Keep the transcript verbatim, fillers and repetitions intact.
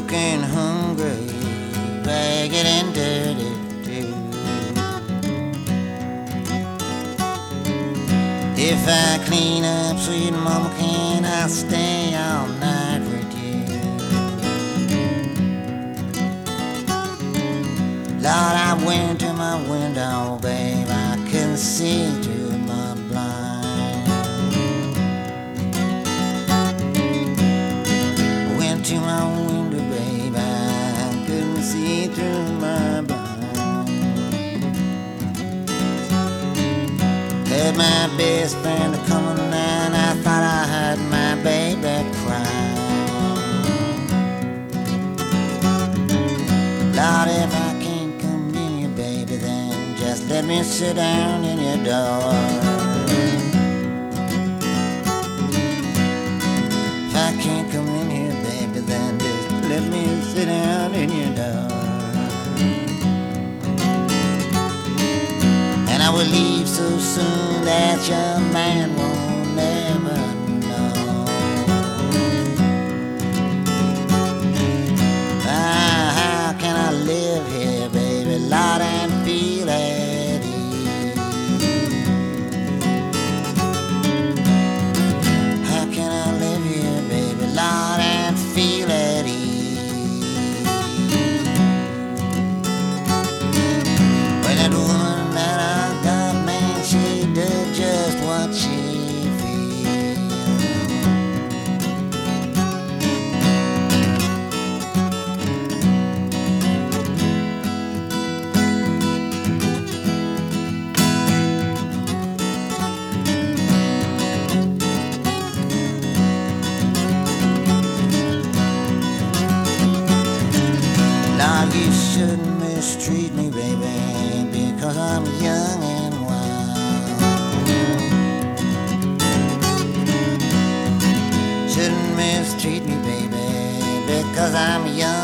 broke and hungry, ragged and dirty too. If I clean up, sweet mama, can I stay all night with you? Lord, I went to my window, babe, I couldn't see through my blind. Went to my window, babe, I couldn't see through my blind. Heard my best friend coming and I thought I heard my baby cry. Lord, if I can't come in here, baby, then just let me sit down in your door. If I can't come in here, baby, then just let me sit down in your door. And I will leave so soon that your man won't never know. Ah, how can I live here, baby, Lord, and feel at ease? How can I live here, baby, Lord, and feel at ease? When that woman that I got, man, she did just what she feels. Lord, you shouldn't mistreat me, baby, because I'm young and wild. Shouldn't mistreat me, baby, because I'm young